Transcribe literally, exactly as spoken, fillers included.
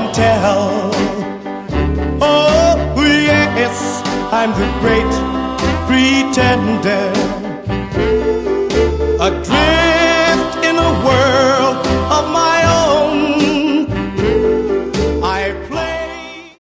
and tell. Oh, yes, I'm the great pretender. A